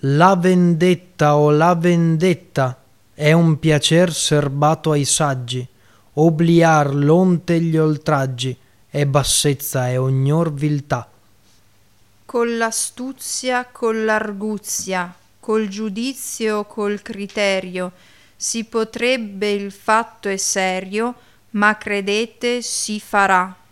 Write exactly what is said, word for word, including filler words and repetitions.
La vendetta o la vendetta è un piacer serbato ai saggi, obliar l'onte gli oltraggi è bassezza e ognor viltà. Con l'astuzia, con l'arguzia, col giudizio, col criterio, si potrebbe il fatto è serio, ma credete si farà.